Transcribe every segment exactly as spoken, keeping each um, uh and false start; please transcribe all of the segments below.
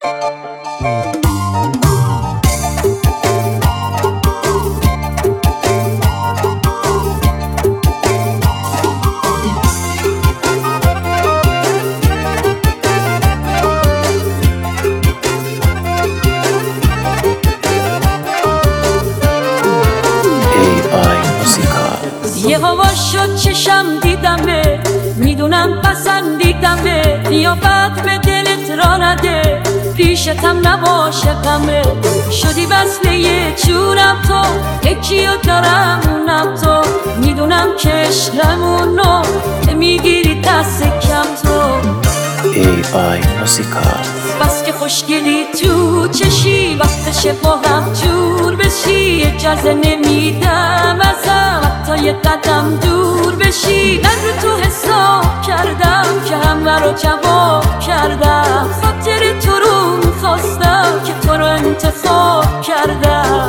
یه هوا شد چشم دیدمه، میدونم پسندیدمه، قیافت به دلت را نده، پیشتم نباشه غمه. شدی وصله جونم تو، یکیو دارم اونم تو، میدونم که عشقمونو میگیری دست کم تو. ای آی موسیقا بس که خوشگلی تو چشی، وقتشه با هم جور بشی، اجازه نمیدم ازم حتی یه قدم دور بشی. من رو تو حساب کردم که همه رو جواب کردم، خاطر تو رو میخواستم که تو رو انتخاب کردم.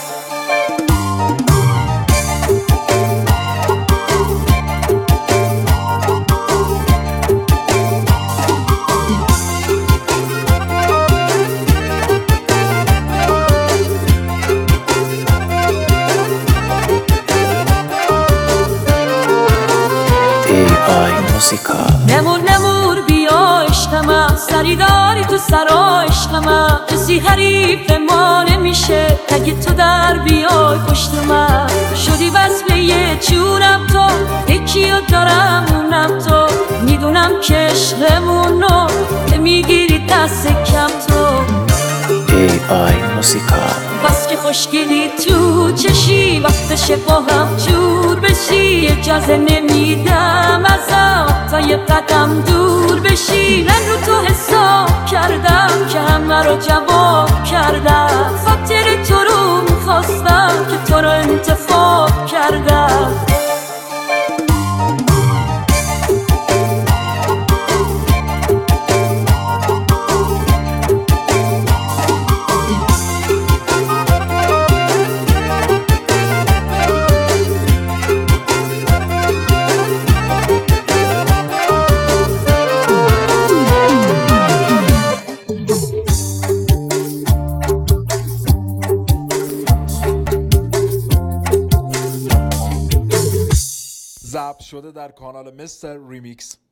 نمور نمور بیا عشقم، سری داری تو سرا عشقم، کسی حریف ما نمیشه اگه تو در بیای پشت من. شدی وصله جونم تو، یکیو دارم اونم تو، میدونم که عشقمونو میگیری دست کم تو. ای آی موسیقا بس که خوشگلی تو چشی، وقتشه با هم جور بشی، اجازه نمیدم ازم تا یه قدم دور بشی. من رو تو حساب کردم که همه رو جواب کردم، خاطر تو رو میخواستم که تو رو انتخاب کردم. ضبط شده در کانال مستر ریمیکس.